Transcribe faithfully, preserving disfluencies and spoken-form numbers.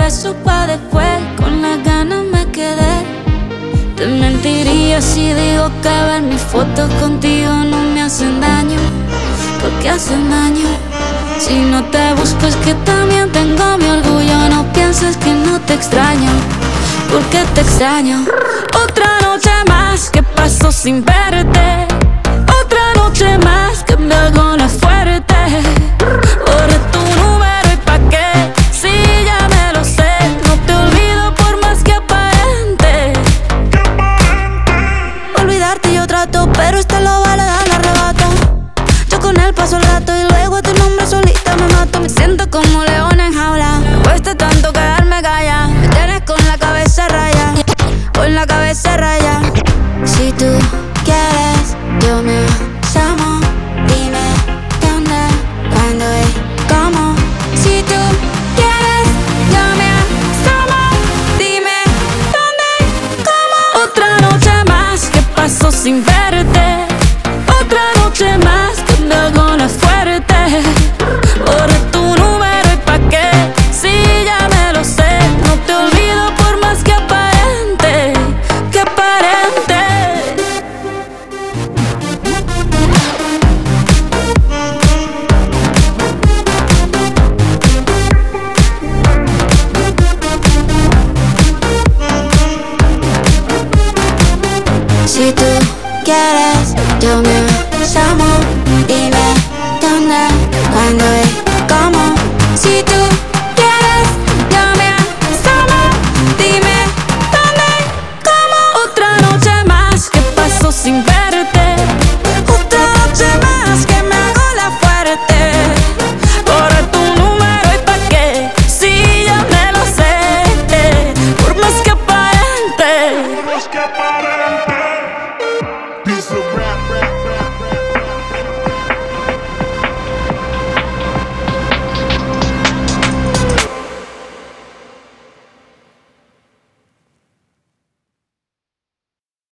beso pa' después, con las ganas me quedé. Te mentiría si digo que ver mis fotos contigo no me hacen daño, porque hacen daño. Si no te busco es que también tengo mi orgullo. No pienses que no te extraño, porque te extraño. Otra noche más que paso sin verte, otra noche más que me hago la fuerte. Borré tu número y pa' qué, si ya me lo sé. No te olvido por más que aparente. Olvidarte yo trato, pero este lo vale dar el arrebato. Yo con él paso el rato y luego a tu nombre solita me mato. Me siento como león en jaula, me cuesta tanto quedarme callada. Me tienes con la cabeza raya, con la cabeza raya. Si tú quieres, yo me llamo. Dime dónde, cuándo y cómo. Si tú quieres, yo me llamo. Dime dónde y cómo. Otra noche más que paso sin verte, otra noche más que me hago la fuerte. Borré tu número y pa' qué, si ya me lo sé. No te olvido por más que aparente, que aparente. Si tú quieres, yo me llamo. Dime